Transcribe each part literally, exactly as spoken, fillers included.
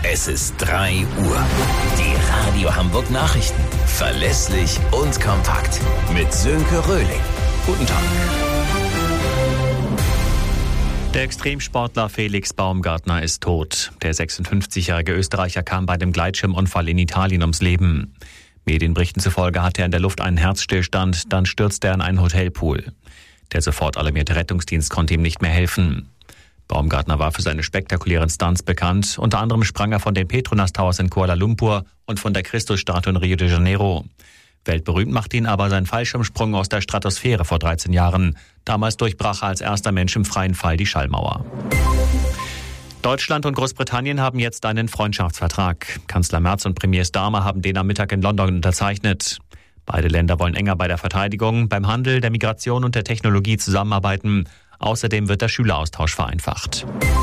Es ist drei Uhr. Die Radio Hamburg Nachrichten. Verlässlich und kompakt. Mit Sönke Röhling. Guten Tag. Der Extremsportler Felix Baumgartner ist tot. Der sechsundfünfzigjährige Österreicher kam bei dem Gleitschirmunfall in Italien ums Leben. Medienberichten zufolge hatte er in der Luft einen Herzstillstand, dann stürzte er in einen Hotelpool. Der sofort alarmierte Rettungsdienst konnte ihm nicht mehr helfen. Baumgartner war für seine spektakulären Stunts bekannt. Unter anderem sprang er von den Petronas Towers in Kuala Lumpur und von der Christusstatue in Rio de Janeiro. Weltberühmt machte ihn aber sein Fallschirmsprung aus der Stratosphäre vor dreizehn Jahren. Damals durchbrach er als erster Mensch im freien Fall die Schallmauer. Deutschland und Großbritannien haben jetzt einen Freundschaftsvertrag. Kanzler Merz und Premier Starmer haben den am Mittag in London unterzeichnet. Beide Länder wollen enger bei der Verteidigung, beim Handel, der Migration und der Technologie zusammenarbeiten. Außerdem wird der Schüleraustausch vereinfacht.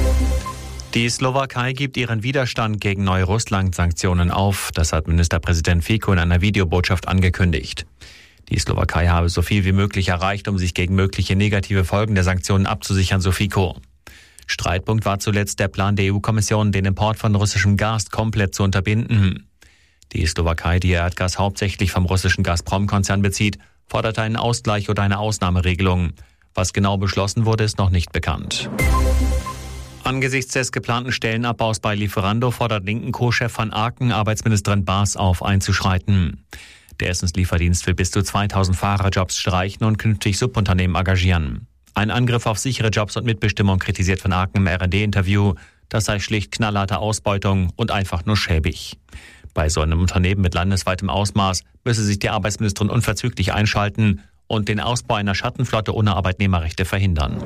Die Slowakei gibt ihren Widerstand gegen neue Russland-Sanktionen auf. Das hat Ministerpräsident Fico in einer Videobotschaft angekündigt. Die Slowakei habe so viel wie möglich erreicht, um sich gegen mögliche negative Folgen der Sanktionen abzusichern, so Fico. Streitpunkt war zuletzt der Plan der E U-Kommission, den Import von russischem Gas komplett zu unterbinden. Die Slowakei, die ihr Erdgas hauptsächlich vom russischen Gazprom-Konzern bezieht, forderte einen Ausgleich oder eine Ausnahmeregelung. Was genau beschlossen wurde, ist noch nicht bekannt. Angesichts des geplanten Stellenabbaus bei Lieferando fordert linken Co-Chef van Aken Arbeitsministerin Baas auf, einzuschreiten. Der Essenslieferdienst will bis zu zweitausend Fahrerjobs streichen und künftig Subunternehmen engagieren. Ein Angriff auf sichere Jobs und Mitbestimmung kritisiert van Aken im R und D-Interview. Das sei schlicht knallharte Ausbeutung und einfach nur schäbig. Bei so einem Unternehmen mit landesweitem Ausmaß müsse sich die Arbeitsministerin unverzüglich einschalten und den Ausbau einer Schattenflotte ohne Arbeitnehmerrechte verhindern.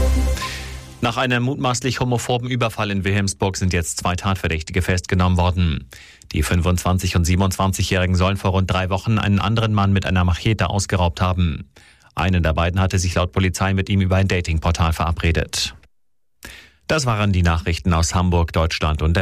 Nach einem mutmaßlich homophoben Überfall in Wilhelmsburg sind jetzt zwei Tatverdächtige festgenommen worden. Die fünfundzwanzig- und siebenundzwanzigjährigen sollen vor rund drei Wochen einen anderen Mann mit einer Machete ausgeraubt haben. Einer der beiden hatte sich laut Polizei mit ihm über ein Datingportal verabredet. Das waren die Nachrichten aus Hamburg, Deutschland und der